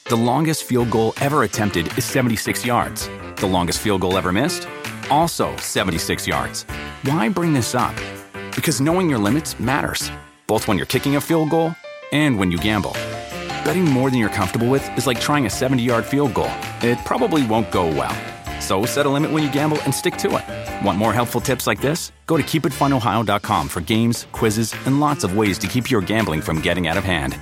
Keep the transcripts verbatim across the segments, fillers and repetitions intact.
The longest field goal ever attempted is seventy-six yards. The longest field goal ever missed? Also seventy-six yards. Why bring this up? Because knowing your limits matters, both when you're kicking a field goal and when you gamble. Betting more than you're comfortable with is like trying a seventy-yard field goal. It probably won't go well. So set a limit when you gamble and stick to it. Want more helpful tips like this? Go to keep it fun ohio dot com for games, quizzes, and lots of ways to keep your gambling from getting out of hand.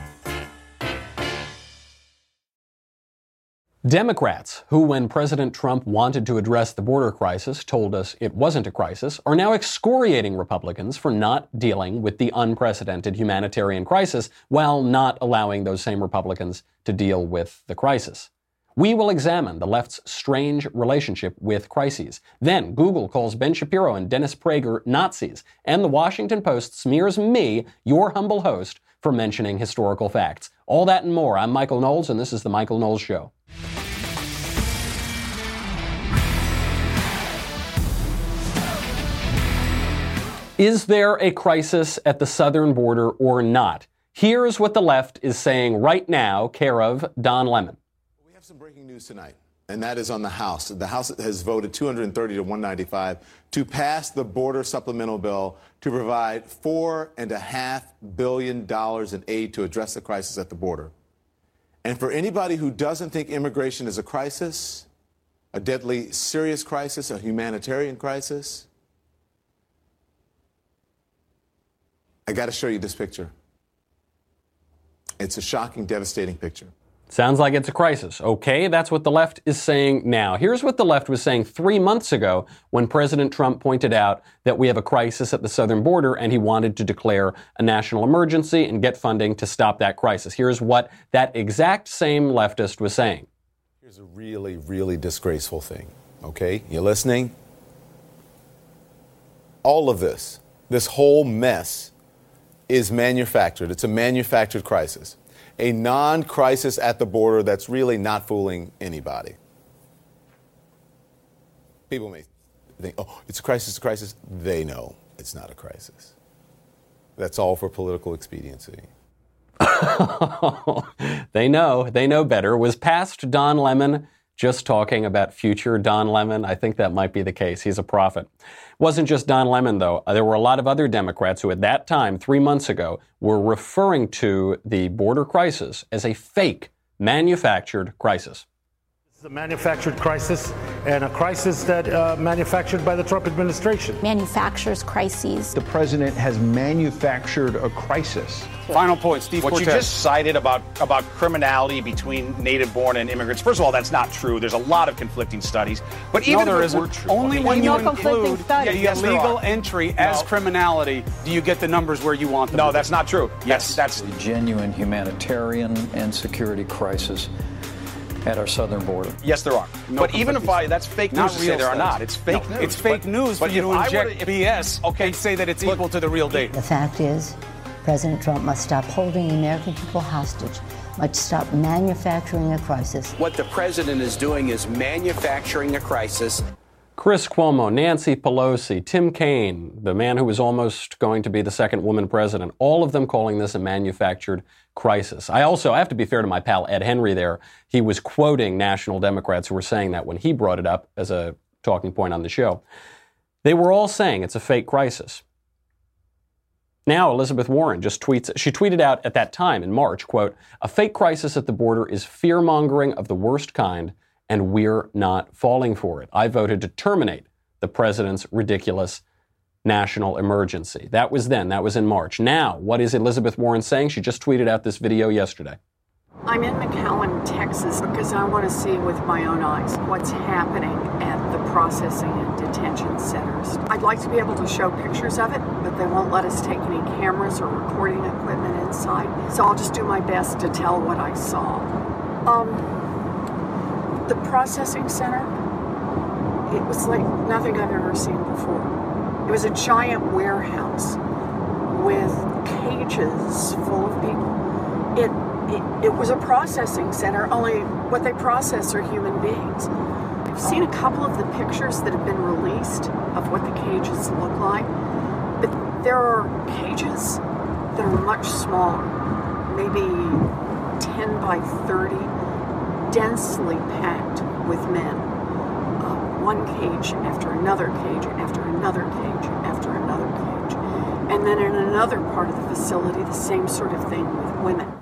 Democrats, who when President Trump wanted to address the border crisis told us it wasn't a crisis, are now excoriating Republicans for not dealing with the unprecedented humanitarian crisis while not allowing those same Republicans to deal with the crisis. We will examine the left's strange relationship with crises. Then Google calls Ben Shapiro and Dennis Prager Nazis, and the Washington Post smears me, your humble host, for mentioning historical facts. All that and more. I'm Michael Knowles, and this is The Michael Knowles Show. Is there a crisis at the southern border or not? Here's what the left is saying right now, care of Don Lemon. We have some breaking news tonight, and that is on the House. The House has voted two hundred thirty to one ninety-five to pass the border supplemental bill to provide four and a half billion dollars in aid to address the crisis at the border. And for anybody who doesn't think immigration is a crisis, a deadly serious crisis, a humanitarian crisis, I got to show you this picture. It's a shocking, devastating picture. Sounds like it's a crisis. Okay, that's what the left is saying now. Here's what the left was saying three months ago when President Trump pointed out that we have a crisis at the southern border and he wanted to declare a national emergency and get funding to stop that crisis. Here's what that exact same leftist was saying. Here's a really, really disgraceful thing, okay? You listening? All of this, this whole mess is manufactured. It's a manufactured crisis. A non-crisis at the border that's really not fooling anybody. People may think, oh, it's a crisis, it's a crisis. They know it's not a crisis. That's all for political expediency. They know. They know better. Was past Don Lemon just talking about future Don Lemon? I think that might be the case. He's a prophet. Wasn't just Don Lemon, though. There were a lot of other Democrats who at that time, three months ago, were referring to the border crisis as a fake, manufactured crisis. It's a manufactured crisis, and a crisis that uh, manufactured by the Trump administration. Manufactures crises. The president has manufactured a crisis. Final point, Steve What Cortez. you just cited about, about criminality between native-born and immigrants, first of all, that's not true. There's a lot of conflicting studies. But even no, there if it isn't. were true, Only okay. when you no include studies. the Yes, there illegal are. entry as No. criminality do you get the numbers where you want them. No, to that's be. not true. Yes. That's, A that's genuine humanitarian and security crisis at our southern border. yes, there are. No but even if I, that's fake Not news to say real there are studies. not. It's fake No, news. It's fake But- news for but you if to I inject were to- if- B S Okay. and say that it's But- equal to the real data. The fact is, President Trump must stop holding the American people hostage, must stop manufacturing a crisis. What the president is doing is manufacturing a crisis. Chris Cuomo, Nancy Pelosi, Tim Kaine, the man who was almost going to be the second woman president, all of them calling this a manufactured crisis. I also I have to be fair to my pal Ed Henry there. He was quoting national Democrats who were saying that when he brought it up as a talking point on the show. They were all saying it's a fake crisis. Now Elizabeth Warren just tweets, she tweeted out at that time in March, quote, "A fake crisis at the border is fear-mongering of the worst kind, and we're not falling for it. I voted to terminate the president's ridiculous national emergency." That was then. That was in March. Now, what is Elizabeth Warren saying? She just tweeted out this video yesterday. I'm in McAllen, Texas, because I want to see with my own eyes what's happening at the processing and detention centers. I'd like to be able to show pictures of it, but they won't let us take any cameras or recording equipment inside. So I'll just do my best to tell what I saw. Um, the processing center, it was like nothing I've ever seen before. It was a giant warehouse with cages full of people. It It, it was a processing center, only what they process are human beings. I've seen a couple of the pictures that have been released of what the cages look like, but there are cages that are much smaller, maybe ten by thirty, densely packed with men. Uh, one cage after another cage after another cage after another cage. And then in another part of the facility, the same sort of thing with women.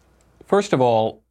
First of all,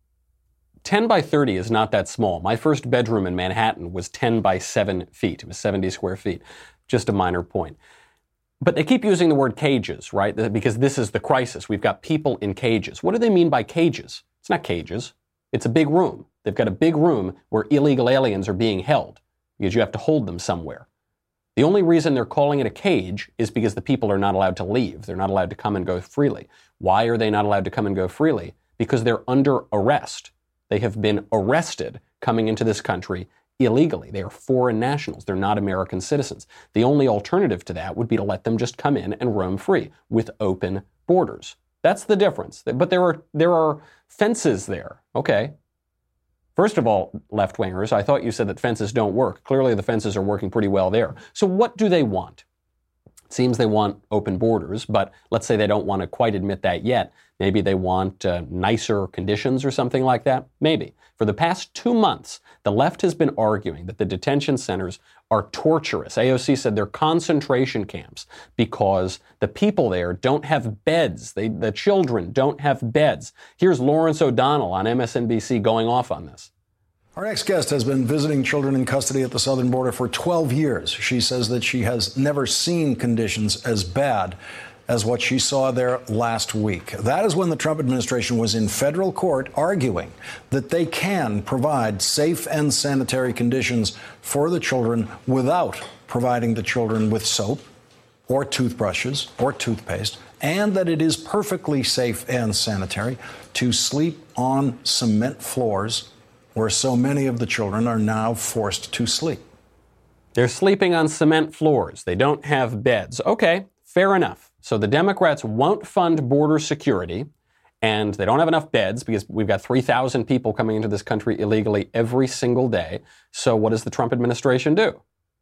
ten by thirty is not that small. My first bedroom in Manhattan was ten by seven feet. It was seventy square feet. Just a minor point. But they keep using the word cages, right? Because this is the crisis. We've got people in cages. What do they mean by cages? It's not cages. It's a big room. They've got a big room where illegal aliens are being held because you have to hold them somewhere. The only reason they're calling it a cage is because the people are not allowed to leave. They're not allowed to come and go freely. Why are they not allowed to come and go freely? Because they're under arrest. They have been arrested coming into this country illegally. They are foreign nationals. They're not American citizens. The only alternative to that would be to let them just come in and roam free with open borders. That's the difference. But there are there are fences there. Okay. First of all, left-wingers, I thought you said that fences don't work. Clearly the fences are working pretty well there. So what do they want? It seems they want open borders, but let's say they don't want to quite admit that yet. Maybe they want uh, nicer conditions or something like that. Maybe. For the past two months, the left has been arguing that the detention centers are torturous. A O C said they're concentration camps because the people there don't have beds. They, the children don't have beds. Here's Lawrence O'Donnell on M S N B C going off on this. Our next guest has been visiting children in custody at the southern border for twelve years. She says that she has never seen conditions as bad as what she saw there last week. That is when the Trump administration was in federal court arguing that they can provide safe and sanitary conditions for the children without providing the children with soap or toothbrushes or toothpaste, and that it is perfectly safe and sanitary to sleep on cement floors where so many of the children are now forced to sleep. They're sleeping on cement floors. They don't have beds. Okay, fair enough. So the Democrats won't fund border security, and they don't have enough beds because we've got three thousand people coming into this country illegally every single day. So what does the Trump administration do?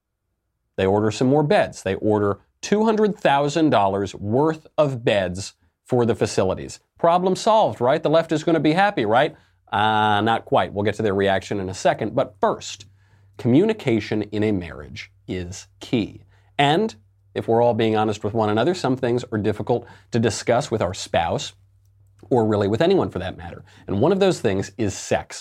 They order some more beds. They order two hundred thousand dollars worth of beds for the facilities. Problem solved, right? The left is going to be happy, right? Uh, not quite. We'll get to their reaction in a second. But first, communication in a marriage is key. And if we're all being honest with one another, some things are difficult to discuss with our spouse, or really with anyone for that matter. And one of those things is sex.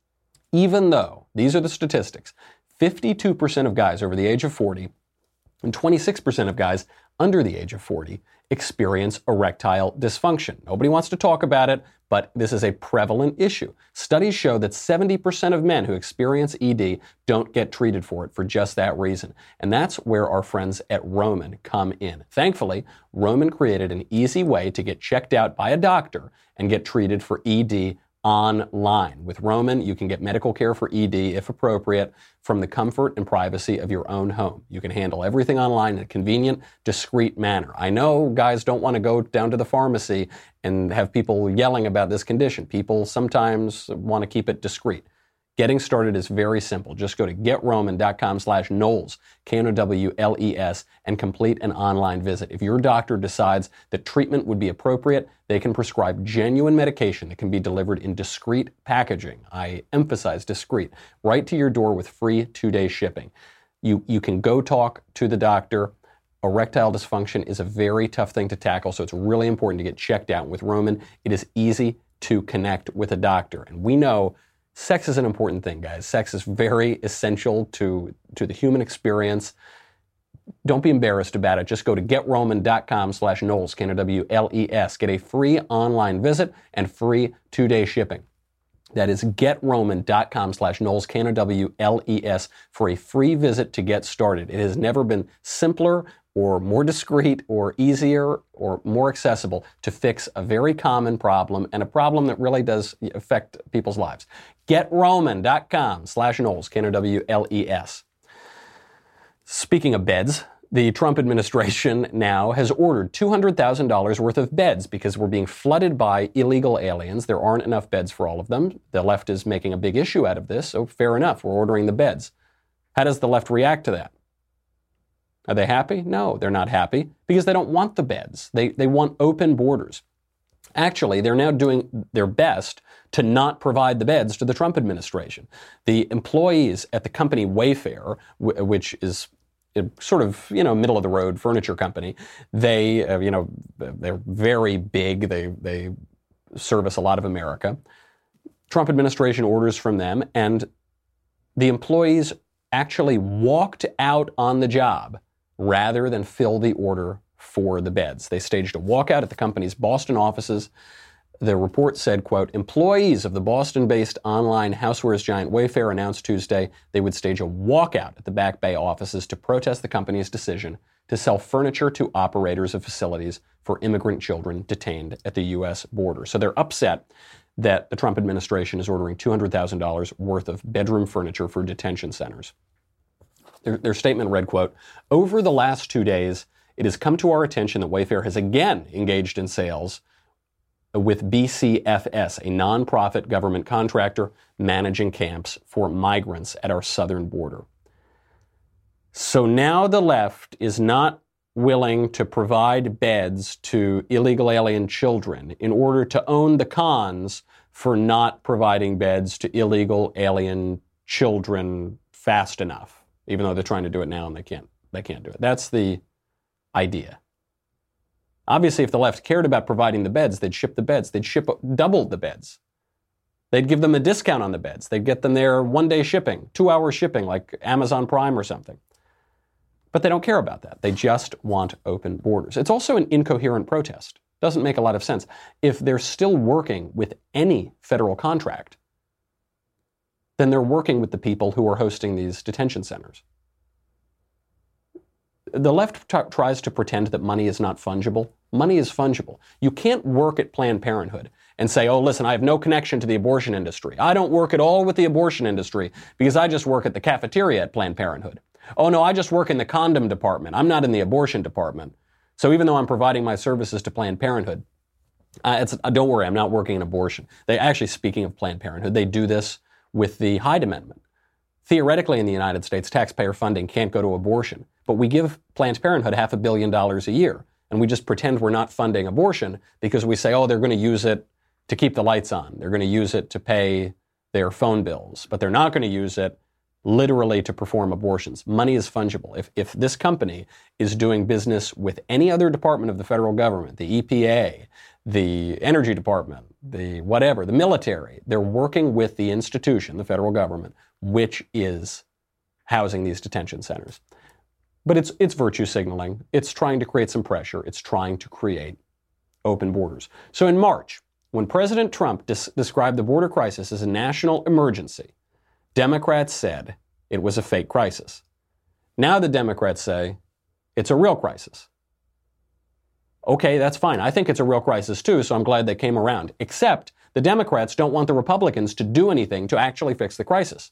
Even though, these are the statistics, fifty-two percent of guys over the age of forty and twenty-six percent of guys under the age of forty experience erectile dysfunction. Nobody wants to talk about it, but this is a prevalent issue. Studies show that seventy percent of men who experience E D don't get treated for it for just that reason. And that's where our friends at Roman come in. Thankfully, Roman created an easy way to get checked out by a doctor and get treated for E D online. With Roman, you can get medical care for E D, if appropriate, from the comfort and privacy of your own home. You can handle everything online in a convenient, discreet manner. I know guys don't want to go down to the pharmacy and have people yelling about this condition. People sometimes want to keep it discreet. Getting started is very simple. Just go to getroman.com slash Knowles, K N O W L E S, and complete an online visit. If your doctor decides that treatment would be appropriate, they can prescribe genuine medication that can be delivered in discreet packaging. I emphasize discreet, right to your door with free two-day shipping. You, you can go talk to the doctor. Erectile dysfunction is a very tough thing to tackle, so it's really important to get checked out. With Roman, it is easy to connect with a doctor. And we know sex is an important thing, guys. Sex is very essential to, to the human experience. Don't be embarrassed about it. Just go to getroman.com slash Knowles, K N O W L E S. Get a free online visit and free two-day shipping. That is getroman.com slash Knowles, K N O W L E S, for a free visit to get started. It has never been simpler or more discreet or easier or more accessible to fix a very common problem, and a problem that really does affect people's lives. getroman.com slash Knowles, K N O W L E S. Speaking of beds, the Trump administration now has ordered two hundred thousand dollars worth of beds because we're being flooded by illegal aliens. There aren't enough beds for all of them. The left is making a big issue out of this, so fair enough, we're ordering the beds. How does the left react to that? Are they happy? No, they're not happy because they don't want the beds. They, they want open borders. Actually, they're now doing their best to not provide the beds to the Trump administration. The employees at the company Wayfair, w- which is a sort of, you know, middle of the road furniture company, they, uh, you know, they're very big. They, they service a lot of America. Trump administration orders from them, and the employees actually walked out on the job rather than fill the order for the beds. They staged a walkout at the company's Boston offices. The report said, quote, employees of the Boston-based online housewares giant Wayfair announced Tuesday they would stage a walkout at the Back Bay offices to protest the company's decision to sell furniture to operators of facilities for immigrant children detained at the U S border. So they're upset that the Trump administration is ordering two hundred thousand dollars worth of bedroom furniture for detention centers. Their, their statement read, quote, over the last two days, it has come to our attention that Wayfair has again engaged in sales with B C F S, a nonprofit government contractor managing camps for migrants at our southern border. So now the left is not willing to provide beds to illegal alien children in order to own the cons for not providing beds to illegal alien children fast enough, even though they're trying to do it now and they can't, they can't do it. That's the idea. Obviously, if the left cared about providing the beds, they'd ship the beds. They'd ship double the beds. They'd give them a discount on the beds. They'd get them there one-day shipping, two-hour shipping, like Amazon Prime or something. But they don't care about that. They just want open borders. It's also an incoherent protest. Doesn't make a lot of sense. If they're still working with any federal contract, then they're working with the people who are hosting these detention centers. The left t- tries to pretend that money is not fungible. Money is fungible. You can't work at Planned Parenthood and say, oh, listen, I have no connection to the abortion industry. I don't work at all with the abortion industry because I just work at the cafeteria at Planned Parenthood. Oh, no, I just work in the condom department. I'm not in the abortion department. So even though I'm providing my services to Planned Parenthood, uh, it's, uh, don't worry, I'm not working in abortion. They actually, speaking of Planned Parenthood, they do this with the Hyde Amendment. Theoretically, in the United States, taxpayer funding can't go to abortion, but we give Planned Parenthood half a billion dollars a year, and we just pretend we're not funding abortion because we say, oh, they're going to use it to keep the lights on. They're going to use it to pay their phone bills, but they're not going to use it literally to perform abortions. Money is fungible. If, if this company is doing business with any other department of the federal government, the E P A, the Energy Department, the whatever, the military, they're working with the institution, the federal government, which is housing these detention centers. But it's it's virtue signaling. It's trying to create some pressure. It's trying to create open borders. So in March, when President Trump dis- described the border crisis as a national emergency, Democrats said it was a fake crisis. Now the Democrats say it's a real crisis. Okay, that's fine. I think it's a real crisis too, so I'm glad they came around. Except the Democrats don't want the Republicans to do anything to actually fix the crisis.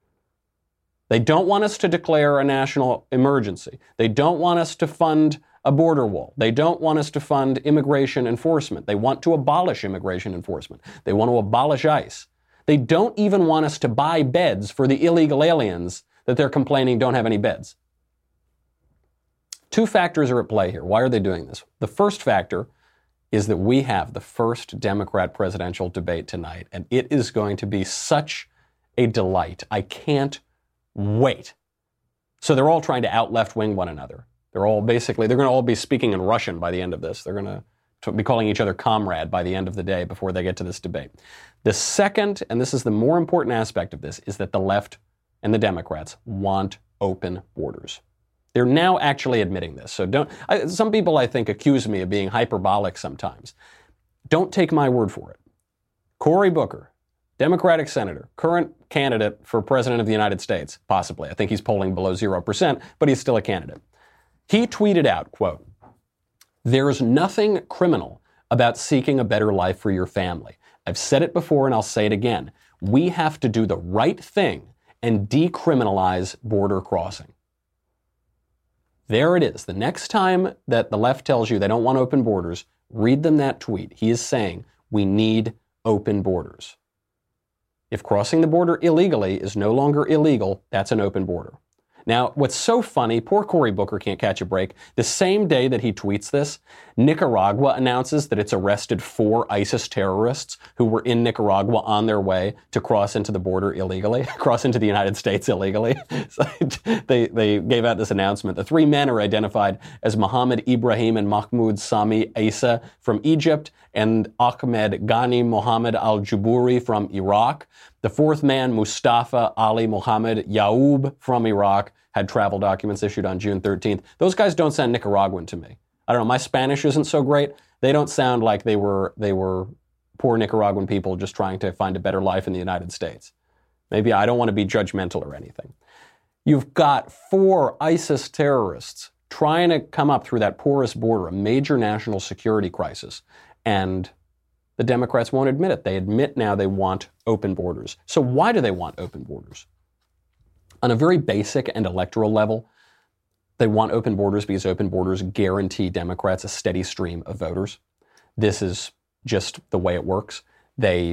They don't want us to declare a national emergency. They don't want us to fund a border wall. They don't want us to fund immigration enforcement. They want to abolish immigration enforcement. They want to abolish ICE. They don't even want us to buy beds for the illegal aliens that they're complaining don't have any beds. Two factors are at play here. Why are they doing this? The first factor is that we have the first Democrat presidential debate tonight, and it is going to be such a delight. I can't wait. So they're all trying to out-left-wing one another. They're all basically, they're going to all be speaking in Russian by the end of this. They're going to to be calling each other comrade by the end of the day before they get to this debate. The second, and this is the more important aspect of this, is that the left and the Democrats want open borders. They're now actually admitting this. So don't, I, some people I think accuse me of being hyperbolic sometimes. Don't take my word for it. Cory Booker, Democratic senator, current candidate for president of the United States, possibly. I think he's polling below zero percent, but he's still a candidate. He tweeted out, quote, "There's nothing criminal about seeking a better life for your family. I've said it before and I'll say it again. We have to do the right thing and decriminalize border crossing." There it is. The next time that the left tells you they don't want open borders, read them that tweet. He is saying we need open borders. If crossing the border illegally is no longer illegal, that's an open border. Now, what's so funny, poor Cory Booker can't catch a break. The same day that he tweets this, Nicaragua announces that it's arrested four ISIS terrorists who were in Nicaragua on their way to cross into the border illegally, cross into the United States illegally. So they, they gave out this announcement. The three men are identified as Mohammed Ibrahim and Mahmoud Sami Asa from Egypt and Ahmed Ghani Mohammed al-Juburi from Iraq. The fourth man, Mustafa Ali Mohammed Yaoub from Iraq, had travel documents issued on June thirteenth. Those guys don't sound Nicaraguan to me. I don't know, my Spanish isn't so great. They don't sound like they were they were poor Nicaraguan people just trying to find a better life in the United States. Maybe I don't want to be judgmental or anything. You've got four ISIS terrorists trying to come up through that porous border, a major national security crisis, and the Democrats won't admit it. They admit now they want open borders. So why do they want open borders? On a very basic and electoral level, they want open borders because open borders guarantee Democrats a steady stream of voters. This is just the way it works. They,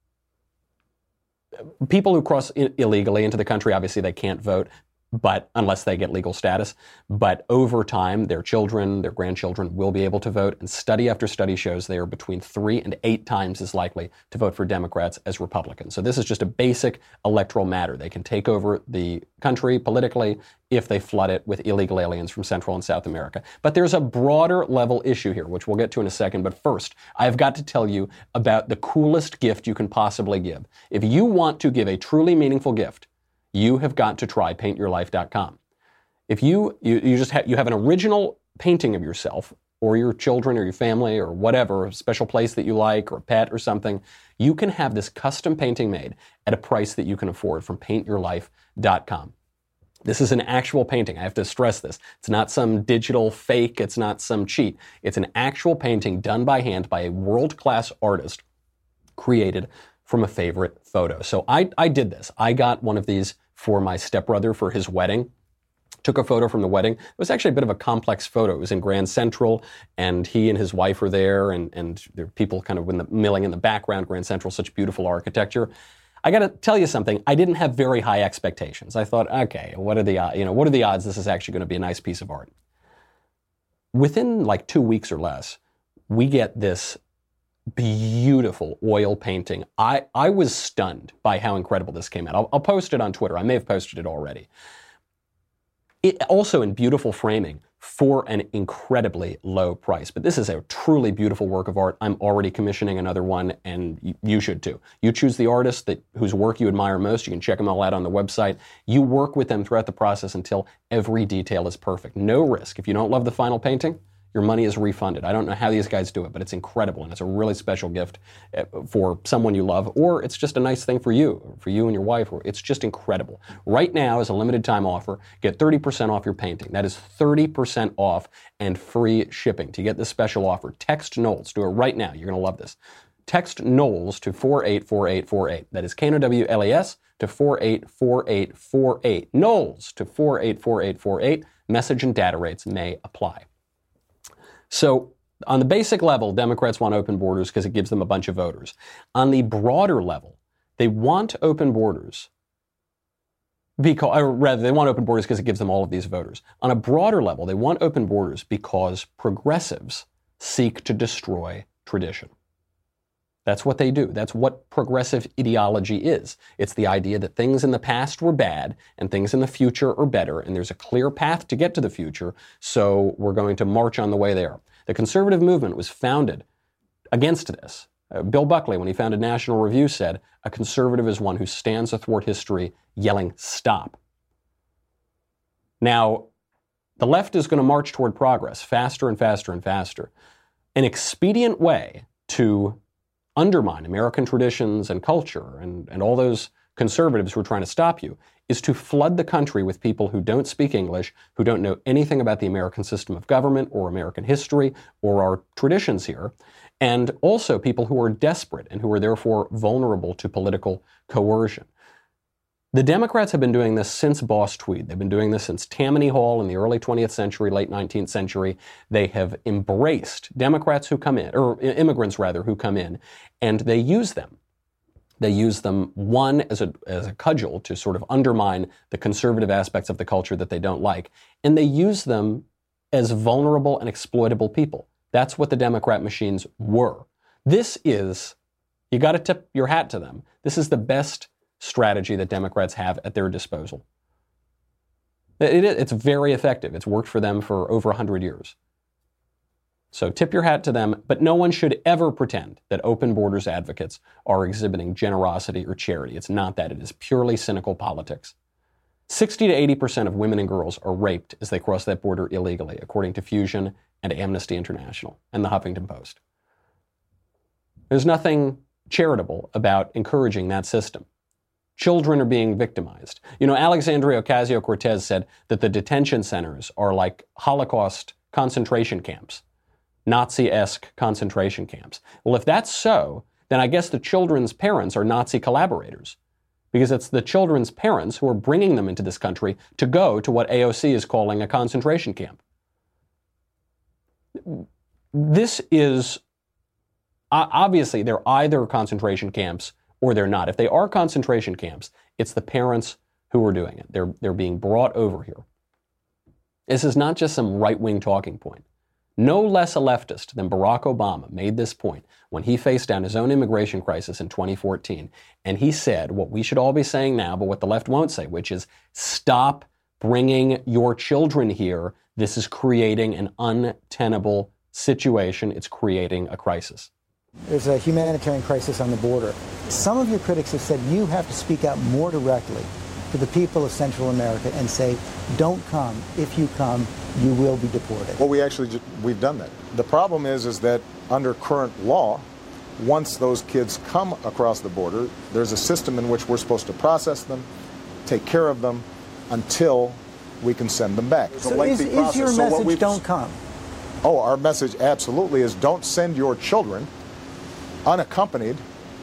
people who cross I- illegally into the country, obviously they can't vote, but unless they get legal status. But over time, their children, their grandchildren will be able to vote. And study after study shows they are between three and eight times as likely to vote for Democrats as Republicans. So this is just a basic electoral matter. They can take over the country politically if they flood it with illegal aliens from Central and South America. But there's a broader level issue here, which we'll get to in a second. But first, I've got to tell you about the coolest gift you can possibly give. If you want to give a truly meaningful gift, you have got to try paint your life dot com. If you, you, you just have, you have an original painting of yourself or your children or your family or whatever, a special place that you like or a pet or something, you can have this custom painting made at a price that you can afford from paint your life dot com. This is an actual painting. I have to stress this. It's not some digital fake. It's not some cheat. It's an actual painting done by hand by a world-class artist created from a favorite photo. So I, I did this. I got one of these for my stepbrother for his wedding. Took a photo from the wedding. It was actually a bit of a complex photo. It was in Grand Central, and he and his wife were there, and, and there were people kind of in the, milling in the background. Grand Central, such beautiful architecture. I got to tell you something. I didn't have very high expectations. I thought, okay, what are the you know what are the odds this is actually going to be a nice piece of art? Within like two weeks or less, we get this beautiful oil painting. I, I was stunned by how incredible this came out. I'll, I'll post it on Twitter. I may have posted it already. It also in beautiful framing for an incredibly low price. But this is a truly beautiful work of art. I'm already commissioning another one, and you, you should too. You choose the artist that whose work you admire most. You can check them all out on the website. You work with them throughout the process until every detail is perfect. No risk. If you don't love the final painting, your money is refunded. I don't know how these guys do it, but it's incredible, and it's a really special gift for someone you love, or it's just a nice thing for you, for you and your wife. It's just incredible. Right now, as a limited time offer, get thirty percent off your painting. That is thirty percent off and free shipping. To get this special offer, text Knowles. Do it right now. You're going to love this. Text Knowles to four eight four eight four eight. That is K N O W L E S to four eight four eight four eight. Knowles to four eight four eight four eight. Message and data rates may apply. So on the basic level, Democrats want open borders because it gives them a bunch of voters. On the broader level, they want open borders because, or rather, they want open borders because it gives them all of these voters. On a broader level, they want open borders because progressives seek to destroy tradition. That's what they do. That's what progressive ideology is. It's the idea that things in the past were bad and things in the future are better, and there's a clear path to get to the future, so we're going to march on the way there. The conservative movement was founded against this. Uh, Bill Buckley, when he founded National Review, said, a conservative is one who stands athwart history yelling, stop. Now, the left is going to march toward progress faster and faster and faster. An expedient way to undermine American traditions and culture and, and all those conservatives who are trying to stop you is to flood the country with people who don't speak English, who don't know anything about the American system of government or American history or our traditions here, and also people who are desperate and who are therefore vulnerable to political coercion. The Democrats have been doing this since Boss Tweed. They've been doing this since Tammany Hall in the early twentieth century, late nineteenth century. They have embraced Democrats who come in, or immigrants rather, who come in, and they use them. They use them, one, as a, as a cudgel to sort of undermine the conservative aspects of the culture that they don't like, and they use them as vulnerable and exploitable people. That's what the Democrat machines were. This is, you got to tip your hat to them. This is the best strategy that Democrats have at their disposal. It, it, it's very effective. It's worked for them for over one hundred years. So tip your hat to them, but no one should ever pretend that open borders advocates are exhibiting generosity or charity. It's not that. It is purely cynical politics. sixty to eighty percent of women and girls are raped as they cross that border illegally, according to Fusion and Amnesty International and the Huffington Post. There's nothing charitable about encouraging that system. Children are being victimized. You know, Alexandria Ocasio-Cortez said that the detention centers are like Holocaust concentration camps. Nazi-esque concentration camps. Well, if that's so, then I guess the children's parents are Nazi collaborators, because it's the children's parents who are bringing them into this country to go to what A O C is calling a concentration camp. This is, obviously, they're either concentration camps or they're not. If they are concentration camps, it's the parents who are doing it. They're, they're being brought over here. This is not just some right-wing talking point. No less a leftist than Barack Obama made this point when he faced down his own immigration crisis in twenty fourteen. And he said what we should all be saying now, but what the left won't say, which is stop bringing your children here. This is creating an untenable situation. It's creating a crisis. There's a humanitarian crisis on the border. Some of your critics have said you have to speak out more directly to the people of Central America and say, don't come. If you come, you will be deported. Well, we actually, we've done that. The problem is, is that under current law, once those kids come across the border, there's a system in which we're supposed to process them, take care of them, until we can send them back. It's so a lengthy is, process. Is your so message what don't come? Oh, our message absolutely is don't send your children unaccompanied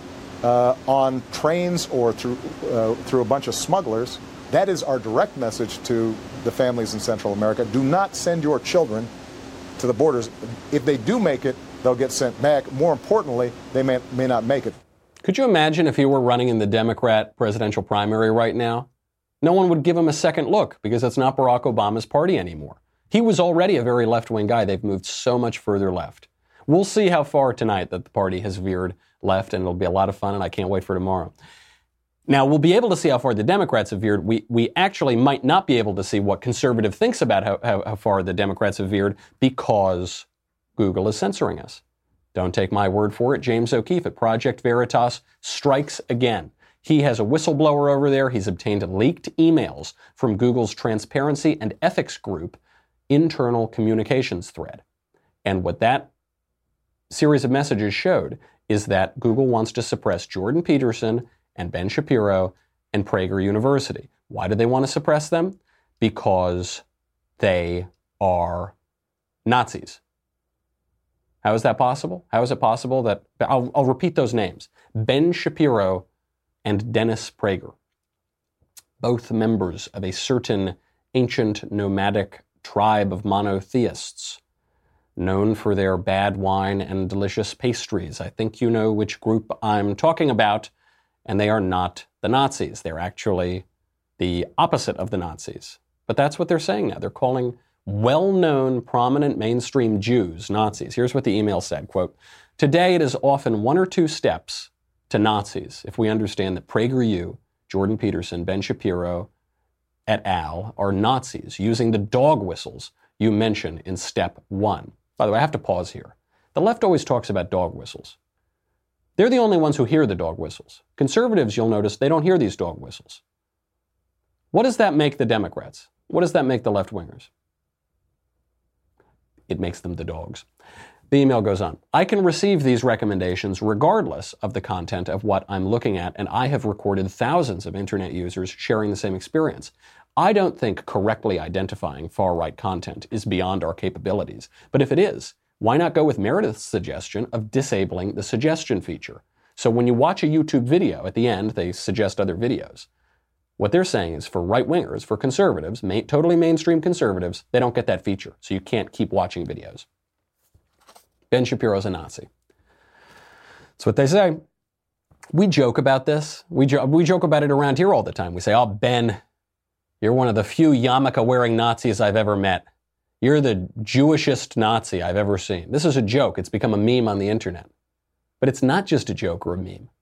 uh, on trains or through, uh, through a bunch of smugglers. That is our direct message to the families in Central America. Do not send your children to the borders. If they do make it, they'll get sent back. More importantly, they may, may not make it. Could you imagine if he were running in the Democrat presidential primary right now? No one would give him a second look because it's not Barack Obama's party anymore. He was already a very left-wing guy. They've moved so much further left. We'll see how far tonight that the party has veered left, and it'll be a lot of fun, and I can't wait for tomorrow. Now, we'll be able to see how far the Democrats have veered. We we actually might not be able to see what conservative thinks about how, how, how far the Democrats have veered because Google is censoring us. Don't take my word for it. James O'Keefe at Project Veritas strikes again. He has a whistleblower over there. He's obtained leaked emails from Google's Transparency and Ethics Group internal communications thread. And what that series of messages showed is that Google wants to suppress Jordan Peterson and Ben Shapiro and Prager University. Why do they want to suppress them? Because they are Nazis. How is that possible? How is it possible that, I'll, I'll repeat those names, Ben Shapiro and Dennis Prager, both members of a certain ancient nomadic tribe of monotheists known for their bad wine and delicious pastries. I think you know which group I'm talking about, and they are not the Nazis. They're actually the opposite of the Nazis. But that's what they're saying now. They're calling well-known, prominent mainstream Jews Nazis. Here's what the email said, quote, "Today it is often one or two steps to Nazis if we understand that PragerU, Jordan Peterson, Ben Shapiro, et al. Are Nazis using the dog whistles you mention in step one." By the way, I have to pause here. The left always talks about dog whistles. They're the only ones who hear the dog whistles. Conservatives, you'll notice, they don't hear these dog whistles. What does that make the Democrats? What does that make the left-wingers? It makes them the dogs. The email goes on. "I can receive these recommendations regardless of the content of what I'm looking at, and I have recorded thousands of internet users sharing the same experience. I don't think correctly identifying far-right content is beyond our capabilities, but if it is, why not go with Meredith's suggestion of disabling the suggestion feature? So when you watch a YouTube video, at the end, they suggest other videos. What they're saying is for right-wingers, for conservatives, ma- totally mainstream conservatives, they don't get that feature, so you can't keep watching videos. Ben Shapiro's a Nazi. That's what they say. We joke about this. We, jo- we joke about it around here all the time. We say, oh, Ben, you're one of the few yarmulke-wearing Nazis I've ever met. You're the Jewishest Nazi I've ever seen. This is a joke. It's become a meme on the internet. But it's not just a joke or a meme.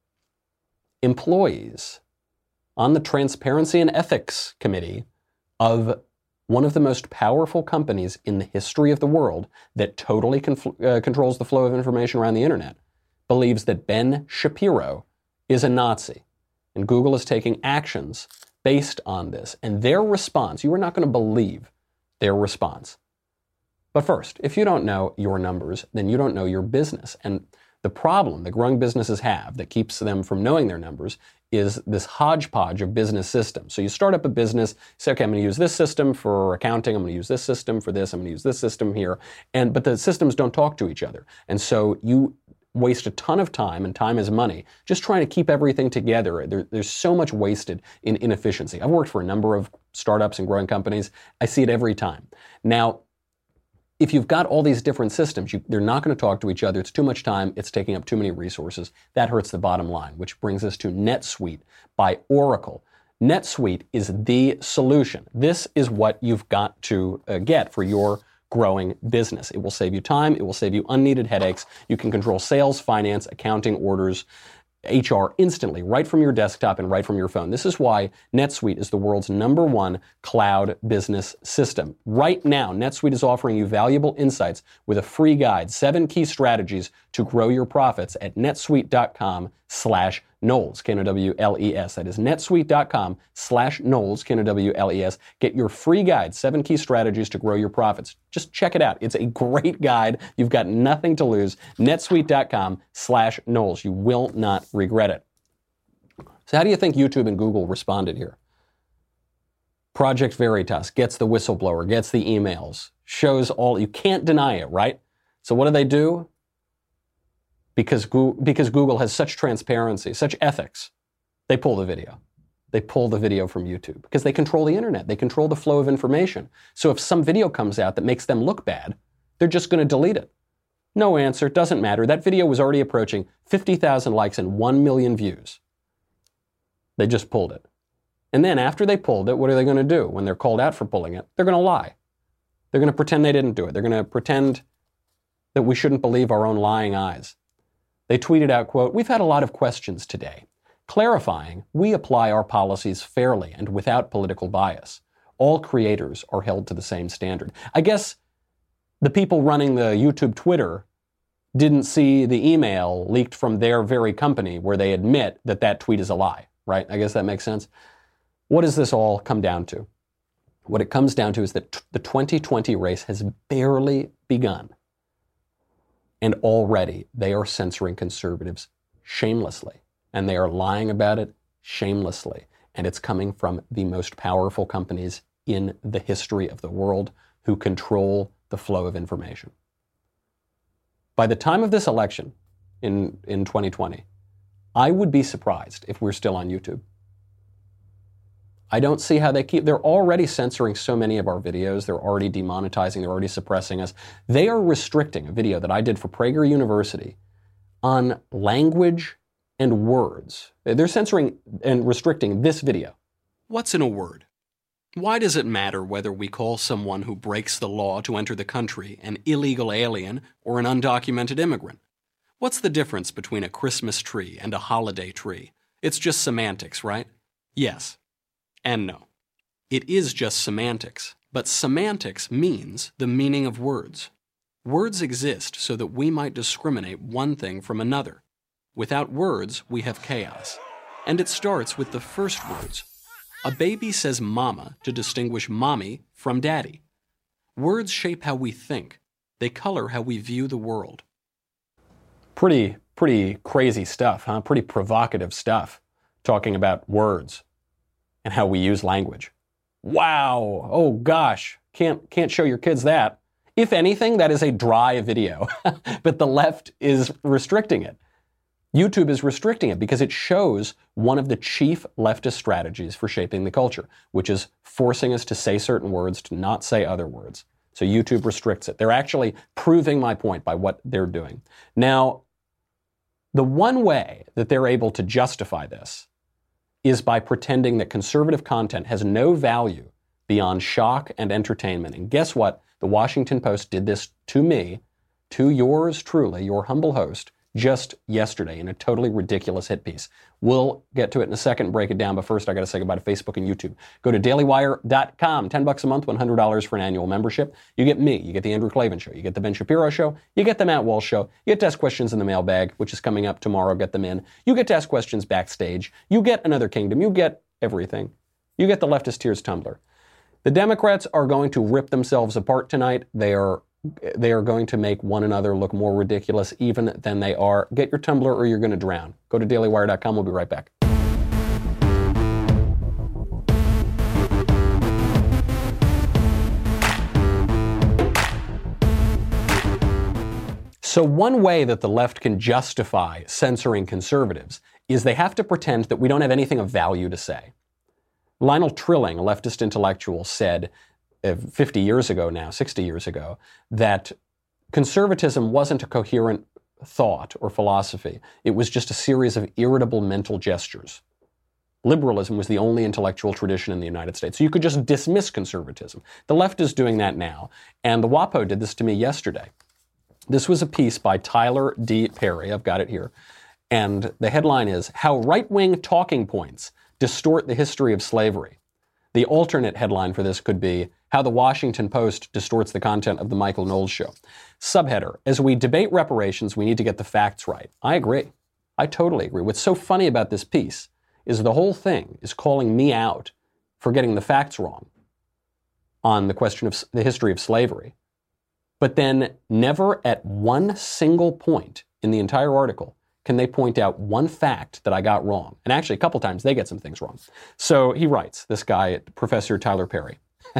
Employees on the Transparency and Ethics Committee of one of the most powerful companies in the history of the world that totally conf- uh, controls the flow of information around the internet believes that Ben Shapiro is a Nazi. And Google is taking actions based on this. And their response, you are not going to believe their response. But first, if you don't know your numbers, then you don't know your business. And the problem that growing businesses have that keeps them from knowing their numbers is this hodgepodge of business systems. So you start up a business, say, okay, I'm going to use this system for accounting, I'm going to use this system for this, I'm going to use this system here, and but the systems don't talk to each other. And so you waste a ton of time, and time is money, just trying to keep everything together. There, there's so much wasted in inefficiency. I've worked for a number of startups and growing companies. I see it every time. Now, if you've got all these different systems, you, they're not going to talk to each other. It's too much time. It's taking up too many resources. That hurts the bottom line, which brings us to NetSuite by Oracle. NetSuite is the solution. This is what you've got to uh, get for your growing business. It will save you time. It will save you unneeded headaches. You can control sales, finance, accounting, orders, H R instantly, right from your desktop and right from your phone. This is why NetSuite is the world's number one cloud business system. Right now, NetSuite is offering you valuable insights with a free guide, seven key strategies to grow your profits at netsuite.com slash Knowles, K N O W L E S. That is netsuite.com slash Knowles, K N O W L E S. Get your free guide, seven key strategies to grow your profits. Just check it out. It's a great guide. You've got nothing to lose. netsuite.com slash Knowles. You will not regret it. So how do you think YouTube and Google responded here? Project Veritas gets the whistleblower, gets the emails, shows all. You can't deny it, right? So what do they do? Because Google, because Google has such transparency, such ethics, they pull the video. They pull the video from YouTube because they control the internet. They control the flow of information. So if some video comes out that makes them look bad, they're just going to delete it. No answer. Doesn't matter. That video was already approaching fifty thousand likes and one million views. They just pulled it. And then after they pulled it, what are they going to do when they're called out for pulling it? They're going to lie. They're going to pretend they didn't do it. They're going to pretend that we shouldn't believe our own lying eyes. They tweeted out, quote, "We've had a lot of questions today. Clarifying, we apply our policies fairly and without political bias. All creators are held to the same standard." I guess the people running the YouTube Twitter didn't see the email leaked from their very company where they admit that that tweet is a lie, right? I guess that makes sense. What does this all come down to? What it comes down to is that t- the twenty twenty race has barely begun. And already they are censoring conservatives shamelessly. And they are lying about it shamelessly. And it's coming from the most powerful companies in the history of the world who control the flow of information. By the time of this election in, in twenty twenty, I would be surprised if we're still on YouTube. I don't see how they keep, they're already censoring so many of our videos. They're already demonetizing, they're already suppressing us. They are restricting a video that I did for Prager University on language and words. They're censoring and restricting this video. What's in a word? Why does it matter whether we call someone who breaks the law to enter the country an illegal alien or an undocumented immigrant? What's the difference between a Christmas tree and a holiday tree? It's just semantics, right? Yes. And no. It is just semantics, but semantics means the meaning of words. Words exist so that we might discriminate one thing from another. Without words, we have chaos. And it starts with the first words. A baby says mama to distinguish mommy from daddy. Words shape how we think. They color how we view the world. Pretty, pretty crazy stuff, huh? Pretty provocative stuff, talking about words and how we use language. Wow. Oh gosh. Can't, can't show your kids that. If anything, that is a dry video, but the left is restricting it. YouTube is restricting it because it shows one of the chief leftist strategies for shaping the culture, which is forcing us to say certain words, to not say other words. So YouTube restricts it. They're actually proving my point by what they're doing. Now, The one way that they're able to justify this is by pretending that conservative content has no value beyond shock and entertainment. And guess what? The Washington Post did this to me, to yours truly, your humble host, just yesterday in a totally ridiculous hit piece. We'll get to it in a second and break it down, but first I got to say goodbye to Facebook and YouTube. Go to daily wire dot com, ten bucks a month, one hundred dollars for an annual membership. You get me, you get the Andrew Klavan Show, you get the Ben Shapiro Show, you get the Matt Walsh Show, you get to ask questions in the mailbag, which is coming up tomorrow, get them in. You get to ask questions backstage. You get Another Kingdom. You get everything. You get the Leftist Tears Tumblr. The Democrats are going to rip themselves apart tonight. They are They are going to make one another look more ridiculous even than they are. Get your Tumblr or you're going to drown. Go to daily wire dot com. We'll be right back. So one way that the left can justify censoring conservatives is they have to pretend that we don't have anything of value to say. Lionel Trilling, a leftist intellectual, said fifty years ago now, sixty years ago, that conservatism wasn't a coherent thought or philosophy. It was just a series of irritable mental gestures. Liberalism was the only intellectual tradition in the United States. So you could just dismiss conservatism. The left is doing that now. And the WAPO did this to me yesterday. This was a piece by Tyler D. Perry. I've got it here. And the headline is, How Right-Wing Talking Points Distort the History of Slavery. The alternate headline for this could be, How the Washington Post Distorts the Content of the Michael Knowles Show. Subheader, as we debate reparations, we need to get the facts right. I agree. I totally agree. What's so funny about this piece is the whole thing is calling me out for getting the facts wrong on the question of the history of slavery. But then never at one single point in the entire article can they point out one fact that I got wrong. And actually, a couple times they get some things wrong. So he writes, this guy, Professor Tyler Perry.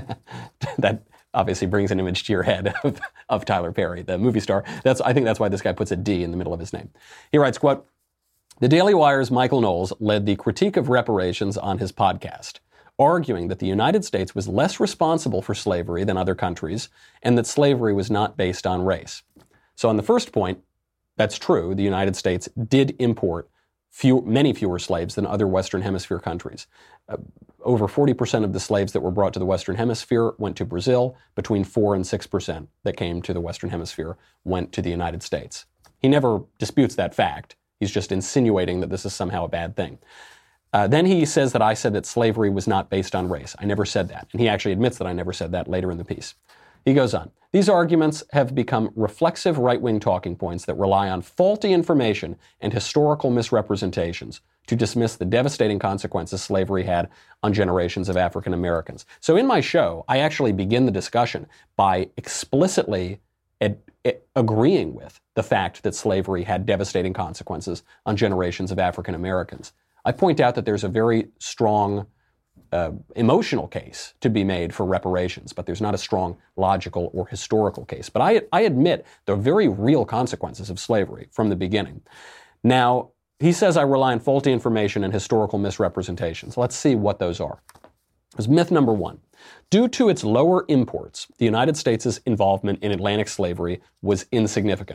That obviously brings an image to your head of, of Tyler Perry, the movie star. That's, I think that's why this guy puts a D in the middle of his name. He writes, quote, The Daily Wire's Michael Knowles led the critique of reparations on his podcast, arguing that the United States was less responsible for slavery than other countries and that slavery was not based on race. So on the first point, that's true. The United States did import few, many fewer slaves than other Western Hemisphere countries. Uh, over forty percent of the slaves that were brought to the Western Hemisphere went to Brazil. Between four and six percent that came to the Western Hemisphere went to the United States. He never disputes that fact. He's just insinuating that this is somehow a bad thing. Uh, then he says that I said that slavery was not based on race. I never said that. And he actually admits that I never said that later in the piece. He goes on. These arguments have become reflexive right-wing talking points that rely on faulty information and historical misrepresentations to dismiss the devastating consequences slavery had on generations of African Americans. So in my show, I actually begin the discussion by explicitly ad- ad- agreeing with the fact that slavery had devastating consequences on generations of African Americans. I point out that there's a very strong Uh, emotional case to be made for reparations, but there's not a strong logical or historical case. But I, I admit the very real consequences of slavery from the beginning. Now, he says I rely on faulty information and historical misrepresentations. Let's see what those are. There's myth number one. Due to its lower imports, the United States' involvement in Atlantic slavery was insignificant.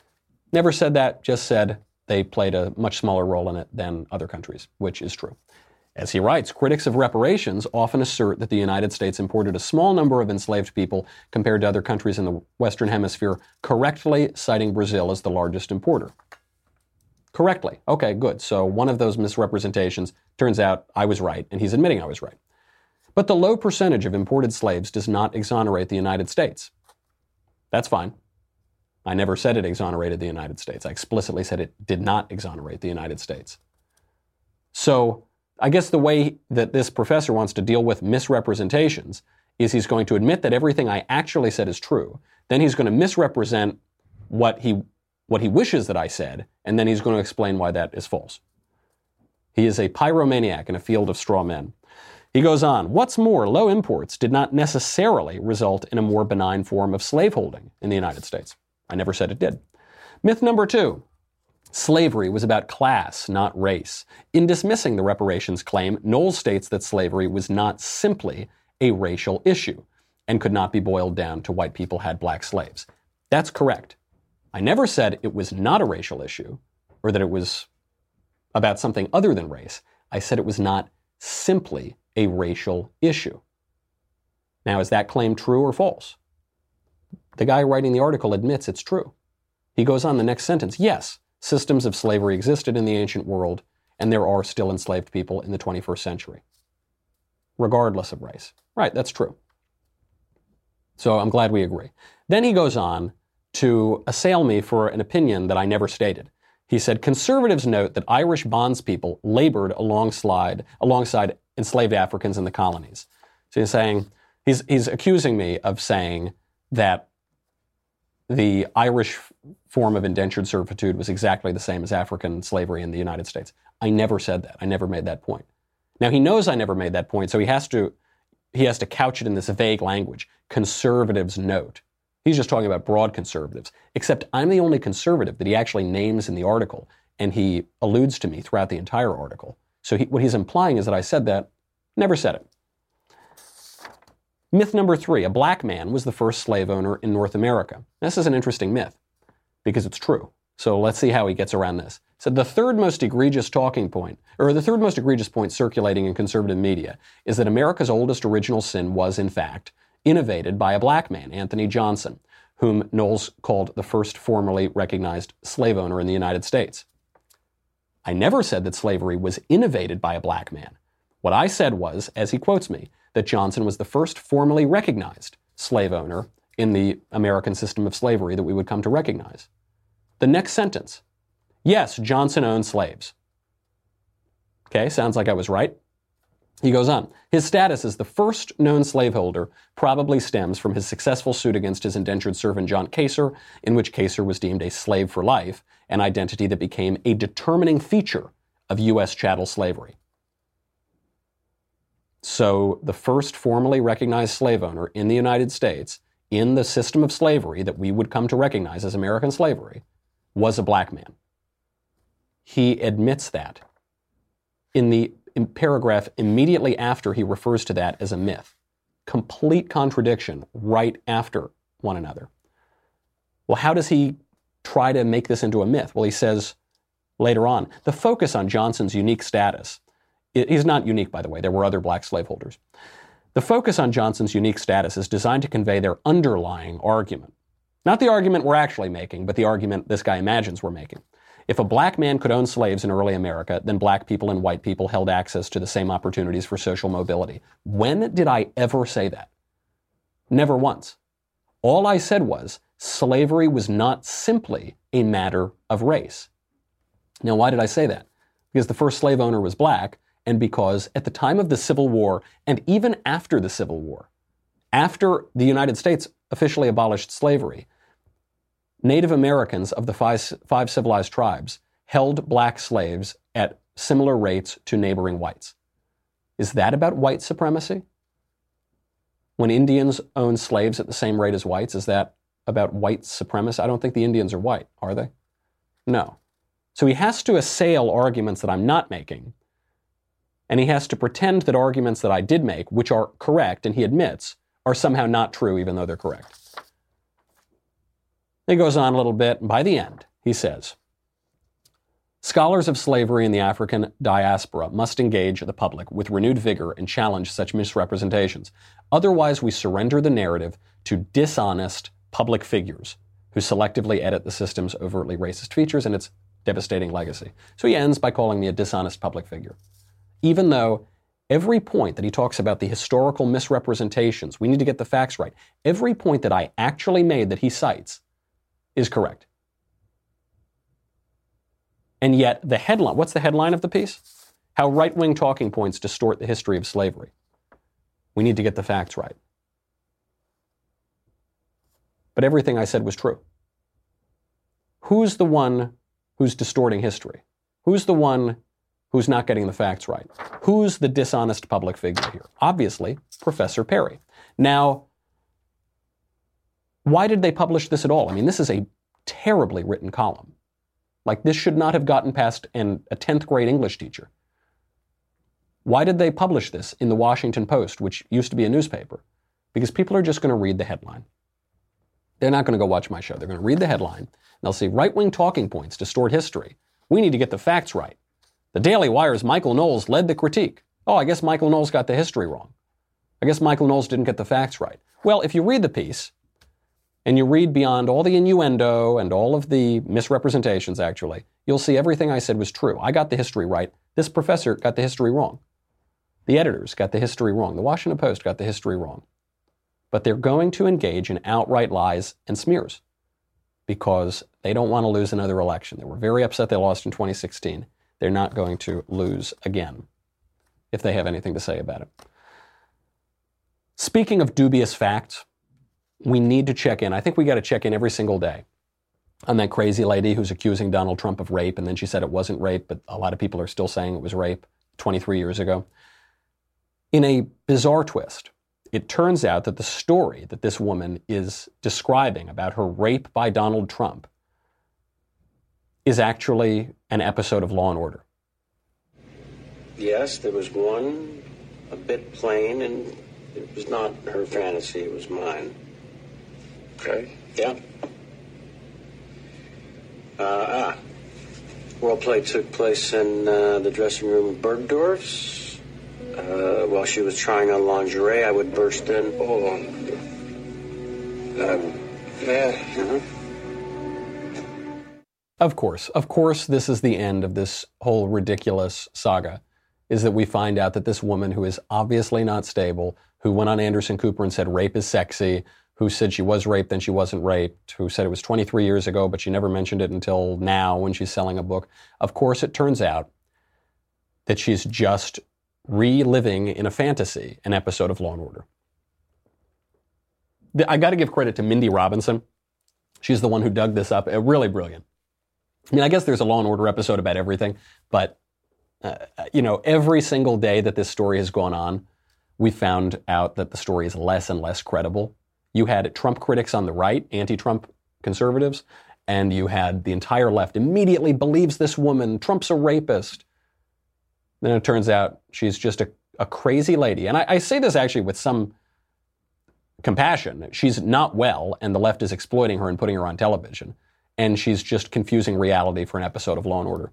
Never said that, just said they played a much smaller role in it than other countries, which is true. As he writes, critics of reparations often assert that the United States imported a small number of enslaved people compared to other countries in the Western Hemisphere, correctly citing Brazil as the largest importer. Correctly. Okay, good. So one of those misrepresentations, turns out I was right, and he's admitting I was right. But the low percentage of imported slaves does not exonerate the United States. That's fine. I never said it exonerated the United States. I explicitly said it did not exonerate the United States. So I guess the way that this professor wants to deal with misrepresentations is he's going to admit that everything I actually said is true. Then he's going to misrepresent what he what he wishes that I said, and then he's going to explain why that is false. He is a pyromaniac in a field of straw men. He goes on, what's more, low imports did not necessarily result in a more benign form of slaveholding in the United States. I never said it did. Myth number two. Slavery was about class, not race. In dismissing the reparations claim, Knowles states that slavery was not simply a racial issue and could not be boiled down to white people had black slaves. That's correct. I never said it was not a racial issue. or that it was about something other than race. I said it was not simply a racial issue. Now, is that claim true or false? The guy writing the article admits it's true. He goes on the next sentence. Yes, systems of slavery existed in the ancient world, and there are still enslaved people in the twenty-first century, regardless of race. Right, that's true. So I'm glad we agree. Then he goes on to assail me for an opinion that I never stated. He said, conservatives note that Irish bondspeople labored alongside, alongside enslaved Africans in the colonies. So he's saying, he's, he's accusing me of saying that the Irish form of indentured servitude was exactly the same as African slavery in the United States. I never said that. I never made that point. Now, he knows I never made that point, so he has to, he has to couch it in this vague language. Conservatives note. He's just talking about broad conservatives, except I'm the only conservative that he actually names in the article, and he alludes to me throughout the entire article. So he, what he's implying is that I said that. Never said it. Myth number three, a black man was the first slave owner in North America. This is an interesting myth because it's true. So let's see how he gets around this. So the third most egregious talking point, or the third most egregious point circulating in conservative media, is that America's oldest original sin was, in fact, innovated by a black man, Anthony Johnson, whom Knowles called the first formally recognized slave owner in the United States. I never said that slavery was innovated by a black man. What I said was, as he quotes me, that Johnson was the first formally recognized slave owner in the American system of slavery that we would come to recognize. The next sentence, yes, Johnson owned slaves. Okay, sounds like I was right. He goes on. His status as the first known slaveholder probably stems from his successful suit against his indentured servant John Kaser, in which Kaser was deemed a slave for life, an identity that became a determining feature of U S chattel slavery. So the first formally recognized slave owner in the United States, in the system of slavery that we would come to recognize as American slavery, was a black man. He admits that. In the in paragraph immediately after, he refers to that as a myth. Complete contradiction right after one another. Well, how does he try to make this into a myth? Well, he says later on, the focus on Johnson's unique status. He's not unique, by the way. There were other black slaveholders. The focus on Johnson's unique status is designed to convey their underlying argument. Not the argument we're actually making, but the argument this guy imagines we're making. If a black man could own slaves in early America, then black people and white people held access to the same opportunities for social mobility. When did I ever say that? Never once. All I said was slavery was not simply a matter of race. Now, why did I say that? Because the first slave owner was black, and because at the time of the Civil War, and even after the Civil War, after the United States officially abolished slavery, Native Americans of the five, five civilized tribes held black slaves at similar rates to neighboring whites. Is that about white supremacy? When Indians own slaves at the same rate as whites, is that about white supremacy? I don't think the Indians are white, are they? No. So he has to assail arguments that I'm not making, and he has to pretend that arguments that I did make, which are correct, and he admits, are somehow not true even though they're correct. He goes on a little bit, and by the end, he says, scholars of slavery in the African diaspora must engage the public with renewed vigor and challenge such misrepresentations. Otherwise, we surrender the narrative to dishonest public figures who selectively edit the system's overtly racist features and its devastating legacy. So he ends by calling me a dishonest public figure. Even though every point that he talks about the historical misrepresentations, we need to get the facts right, every point that I actually made that he cites is correct. And yet the headline, what's the headline of the piece? How right-wing talking points distort the history of slavery. We need to get the facts right. But everything I said was true. Who's the one who's distorting history? Who's the one who's not getting the facts right? Who's the dishonest public figure here? Obviously, Professor Perry. Now, why did they publish this at all? I mean, this is a terribly written column. Like, this should not have gotten past an, a tenth grade English teacher. Why did they publish this in the Washington Post, which used to be a newspaper? Because people are just going to read the headline. They're not going to go watch my show. They're going to read the headline, and they'll see right-wing talking points distort history. We need to get the facts right. The Daily Wire's Michael Knowles led the critique. Oh, I guess Michael Knowles got the history wrong. I guess Michael Knowles didn't get the facts right. Well, if you read the piece, and you read beyond all the innuendo and all of the misrepresentations, actually, you'll see everything I said was true. I got the history right. This professor got the history wrong. The editors got the history wrong. The Washington Post got the history wrong. But they're going to engage in outright lies and smears because they don't want to lose another election. They were very upset they lost in twenty sixteen. They're not going to lose again, if they have anything to say about it. Speaking of dubious facts, we need to check in. I think we got to check in every single day on that crazy lady who's accusing Donald Trump of rape, and then she said it wasn't rape, but a lot of people are still saying it was rape twenty-three years ago. In a bizarre twist, it turns out that the story that this woman is describing about her rape by Donald Trump is actually an episode of Law and Order. Yes, there was one, a bit plain, and it was not her fantasy, it was mine. Okay. Yeah. Uh, ah. Role play took place in uh, the dressing room of Bergdorf's. Uh, while she was trying on lingerie, I would burst in. Hold on. Um, yeah. Uh-huh. Of course. Of course, this is the end of this whole ridiculous saga, is that we find out that this woman who is obviously not stable, who went on Anderson Cooper and said rape is sexy, who said she was raped, then she wasn't raped, who said it was twenty-three years ago, but she never mentioned it until now when she's selling a book. Of course, it turns out that she's just reliving in a fantasy an episode of Law and Order. I got to give credit to Mindy Robinson. She's the one who dug this up. Uh, really brilliant. I mean, I guess there's a Law and Order episode about everything, but, uh, you know, every single day that this story has gone on, we found out that the story is less and less credible. You had Trump critics on the right, anti-Trump conservatives, and you had the entire left immediately believes this woman, Trump's a rapist. Then it turns out she's just a, a crazy lady. And I, I say this actually with some compassion. She's not well, and the left is exploiting her and putting her on television. And she's just confusing reality for an episode of Law and Order.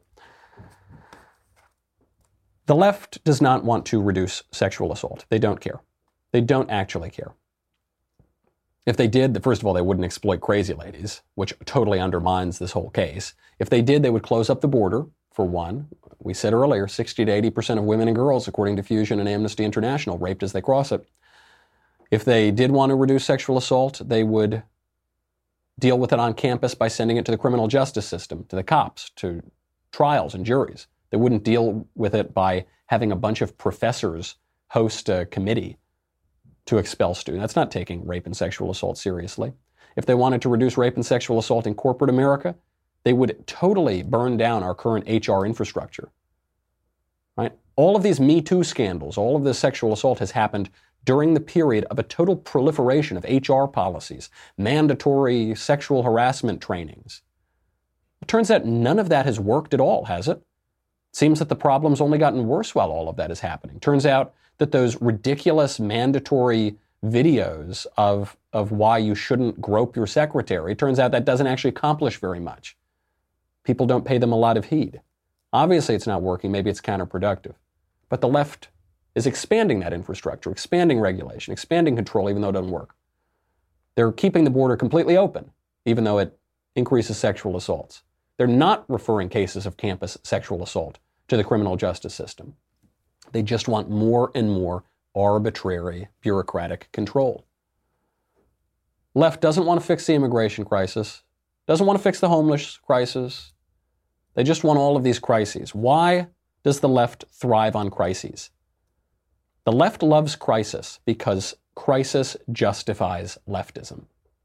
The left does not want to reduce sexual assault. They don't care. They don't actually care. If they did, first of all, they wouldn't exploit crazy ladies, which totally undermines this whole case. If they did, they would close up the border, for one. We said earlier, sixty to eighty percent of women and girls, according to Fusion and Amnesty International, raped as they cross it. If they did want to reduce sexual assault, they would deal with it on campus by sending it to the criminal justice system, to the cops, to trials and juries. They wouldn't deal with it by having a bunch of professors host a committee to expel students. That's not taking rape and sexual assault seriously. If they wanted to reduce rape and sexual assault in corporate America, they would totally burn down our current H R infrastructure. Right? All of these Me Too scandals, all of this sexual assault has happened during the period of a total proliferation of H R policies, mandatory sexual harassment trainings. It turns out none of that has worked at all, has it? It seems that the problem's only gotten worse while all of that is happening. Turns out that those ridiculous mandatory videos of, of why you shouldn't grope your secretary, turns out that doesn't actually accomplish very much. People don't pay them a lot of heed. Obviously, it's not working. Maybe it's counterproductive. But the left is expanding that infrastructure, expanding regulation, expanding control, even though it doesn't work. They're keeping the border completely open, even though it increases sexual assaults. They're not referring cases of campus sexual assault to the criminal justice system. They just want more and more arbitrary bureaucratic control. Left doesn't want to fix the immigration crisis, doesn't want to fix the homeless crisis. They just want all of these crises. Why does the left thrive on crises? The left loves crisis because crisis justifies leftism.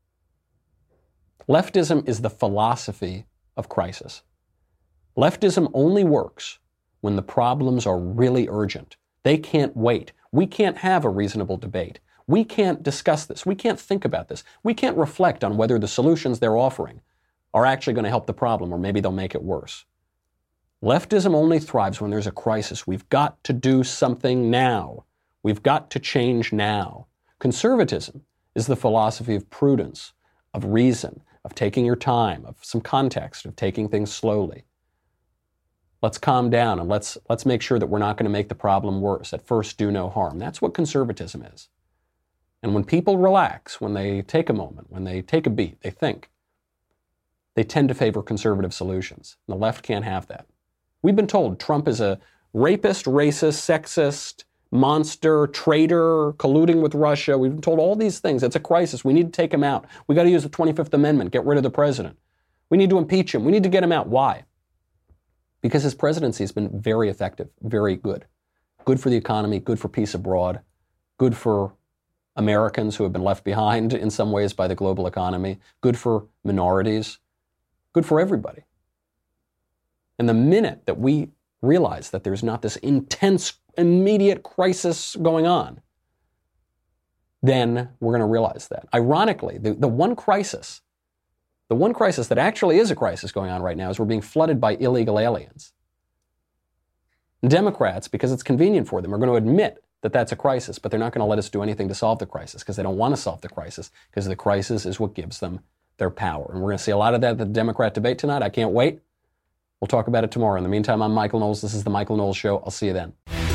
Leftism is the philosophy of crisis. Leftism only works when the problems are really urgent. They can't wait. We can't have a reasonable debate. We can't discuss this. We can't think about this. We can't reflect on whether the solutions they're offering are actually going to help the problem, or maybe they'll make it worse. Leftism only thrives when there's a crisis. We've got to do something now. We've got to change now. Conservatism is the philosophy of prudence, of reason, of taking your time, of some context, of taking things slowly. Let's calm down and let's let's make sure that we're not going to make the problem worse. At first, do no harm. That's what conservatism is. And when people relax, when they take a moment, when they take a beat, they think, they tend to favor conservative solutions. And the left can't have that. We've been told Trump is a rapist, racist, sexist, monster, traitor, colluding with Russia. We've been told all these things. It's a crisis. We need to take him out. We got to use the twenty-fifth Amendment, get rid of the president. We need to impeach him. We need to get him out. Why? Because his presidency has been very effective, very good. Good for the economy, good for peace abroad, good for Americans who have been left behind in some ways by the global economy, good for minorities, good for everybody. And the minute that we realize that there's not this intense, immediate crisis going on, then we're going to realize that. Ironically, the, the one crisis, the one crisis that actually is a crisis going on right now is we're being flooded by illegal aliens. Democrats, because it's convenient for them, are going to admit that that's a crisis, but they're not going to let us do anything to solve the crisis because they don't want to solve the crisis because the crisis is what gives them their power. And we're going to see a lot of that at the Democrat debate tonight. I can't wait. We'll talk about it tomorrow. In the meantime, I'm Michael Knowles. This is The Michael Knowles Show. I'll see you then.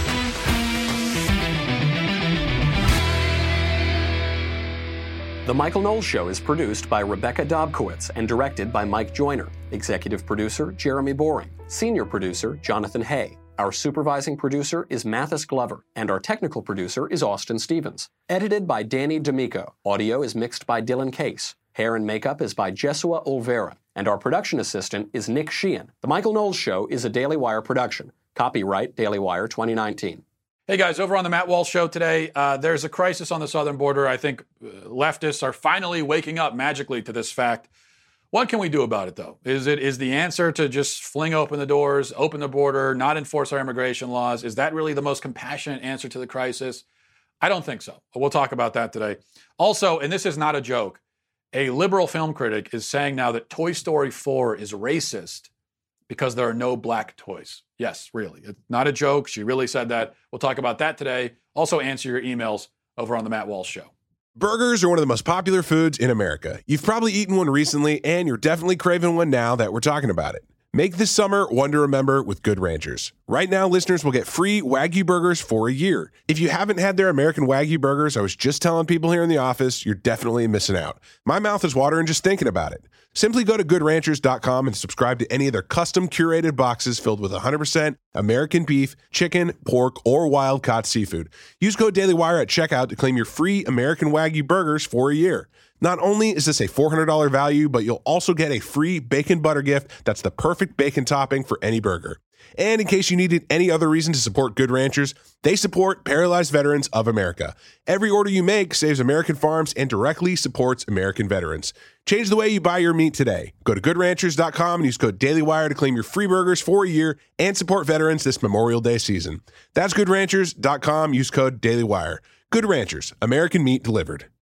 The Michael Knowles Show is produced by Rebecca Dobkowitz and directed by Mike Joyner. Executive producer, Jeremy Boring. Senior producer, Jonathan Hay. Our supervising producer is Mathis Glover, and our technical producer is Austin Stevens. Edited by Danny D'Amico. Audio is mixed by Dylan Case. Hair and makeup is by Jesua Olvera, and our production assistant is Nick Sheehan. The Michael Knowles Show is a Daily Wire production. Copyright Daily Wire twenty nineteen. Hey guys, over on the Matt Walsh Show today, uh, there's a crisis on the southern border. I think uh, leftists are finally waking up magically to this fact. What can we do about it, though? Is it is the answer to just fling open the doors, open the border, not enforce our immigration laws? Is that really the most compassionate answer to the crisis? I don't think so. We'll talk about that today. Also, and this is not a joke, a liberal film critic is saying now that Toy Story four is racist because there are no black toys. Yes, really. It's not a joke. She really said that. We'll talk about that today. Also answer your emails over on the Matt Walsh Show. Burgers are one of the most popular foods in America. You've probably eaten one recently, and you're definitely craving one now that we're talking about it. Make this summer one to remember with Good Ranchers. Right now, listeners will get free Wagyu burgers for a year. If you haven't had their American Wagyu burgers, I was just telling people here in the office, you're definitely missing out. My mouth is watering just thinking about it. Simply go to good ranchers dot com and subscribe to any of their custom curated boxes filled with one hundred percent American beef, chicken, pork, or wild-caught seafood. Use code DailyWire at checkout to claim your free American Wagyu burgers for a year. Not only is this a four hundred dollars value, but you'll also get a free bacon butter gift that's the perfect bacon topping for any burger. And in case you needed any other reason to support Good Ranchers, they support Paralyzed Veterans of America. Every order you make saves American farms and directly supports American veterans. Change the way you buy your meat today. Go to good ranchers dot com and use code DailyWire to claim your free burgers for a year and support veterans this Memorial Day season. That's good ranchers dot com. Use code DailyWire. Good Ranchers, American meat delivered.